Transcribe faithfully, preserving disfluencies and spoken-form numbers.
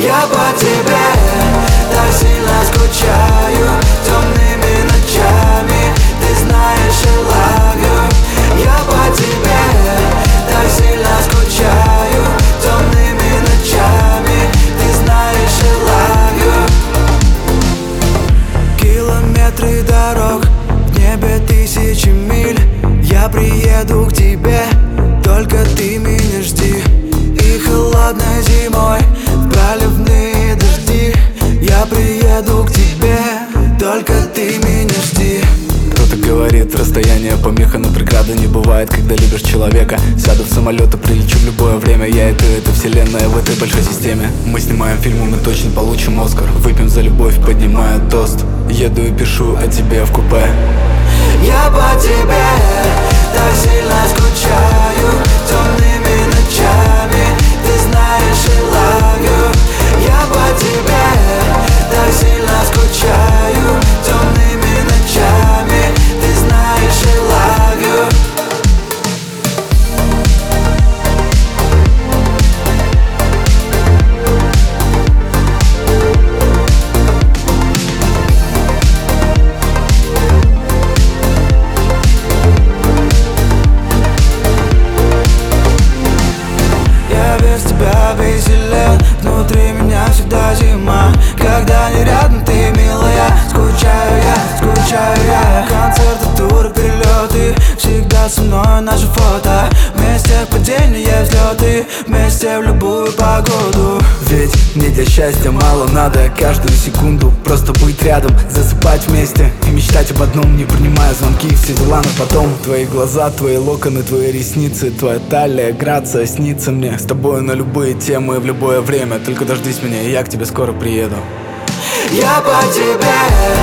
Я по тебе так сильно скучаю, темными ночами, ты знаешь, I love you. Я по тебе так сильно скучаю, темными ночами, ты знаешь, I love you. Километры дорог, в небе тысячи миль. Я приеду к тебе, только ты меня жди. И холодной зимой в проливные дожди я приеду к тебе, только ты меня жди. Кто-то говорит, расстояние помеха, но преграды не бывает, когда любишь человека. Сяду в самолет и прилечу в любое время. Я и ты, это вселенная в этой большой системе. Мы снимаем фильмы, мы точно получим Оскар. Выпьем за любовь, поднимая тост. Еду и пишу о тебе в купе. Я по тебе так сильно скучаю, темными ночами, ты знаешь, I love you. Я по тебе так сильно скучаю, темными ночами, ты знаешь, I love you. Без тебя веселен, внутри меня всегда зима. Когда не рядом ты, милая, скучаю я, скучаю я. Концерты, туры, перелеты, всегда со мной наши фото. Вместе падения, взлеты, вместе в любую погоду. Ведь мне для счастья мало надо каждую секунду просто быть рядом, засыпать вместе и мечтать об одном, не принимая звонки, все дела на потом. Твои глаза, твои локоны, твои ресницы, твоя талия, грация снится мне. С тобой на любые темы в любое время, только дождись меня, и я к тебе скоро приеду. Я по тебе